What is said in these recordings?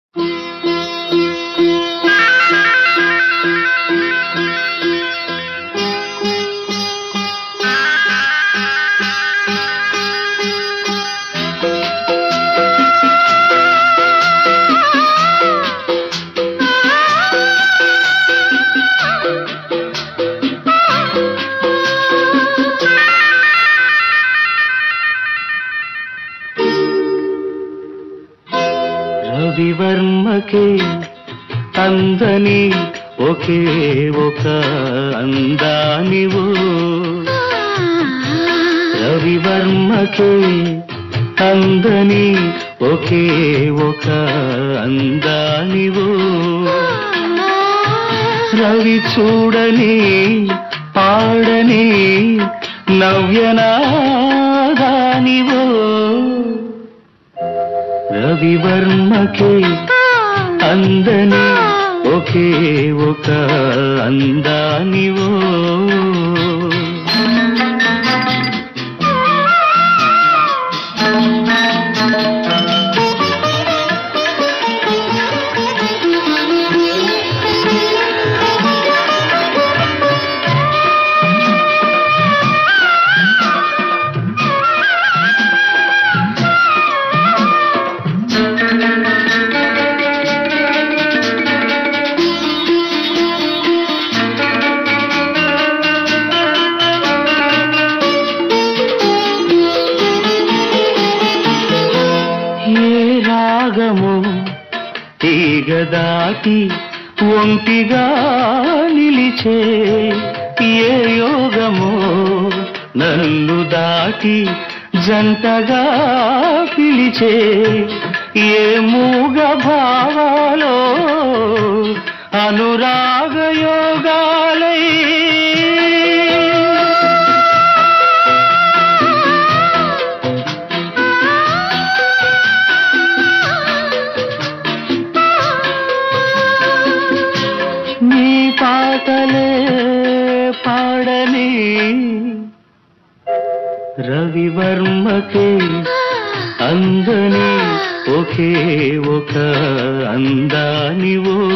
రవివర్మకే అందని ఒకే ఒక అందానివో, రవివర్మకే అందని ఒకే ఒక అందానివో, రవి చూడని పాడని నవ్యనాదానివో, రవివర్మకే అందని ఒకే ఒక అందానివో. రాగము తీగ దాటి ఒంటిగా నిలిచే, ఏ యోగమో నన్ను దాటి జంటగా పిలిచే, ఏ మూగ భావాలో అనురాగ యోగాలై, నీ పాటలే పాడని రవివర్మకే అందని ఒకే ఒక అందానివో.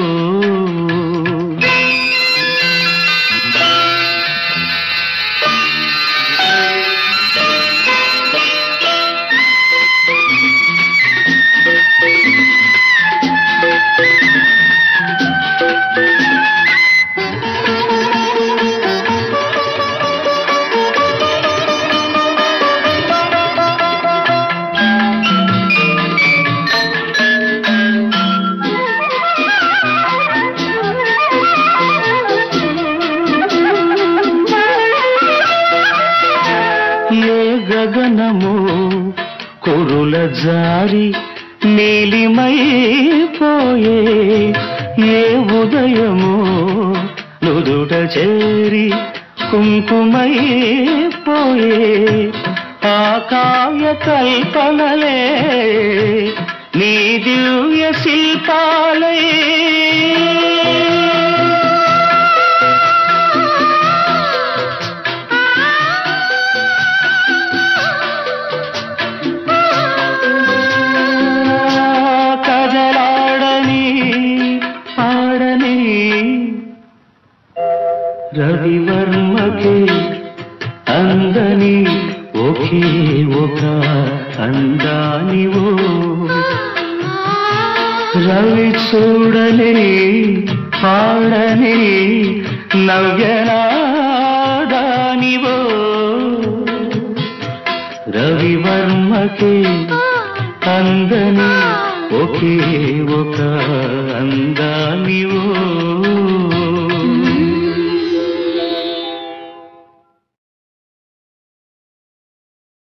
ఏ గగనము కురుల జారి నీలిమైపోయే, ఏ ఉదయము నుదుట చేరి కుంకుమైపోయే, ఆ కావ్య కల్పనలే నీ దివ్య శిల్పాలై, రవివర్మకే అందని ఒకే ఒక అందానివో, రవి చూడని పాడని నవ్యనాదానివో, రవివర్మకే అందని ఒకే ఒక అందానివో.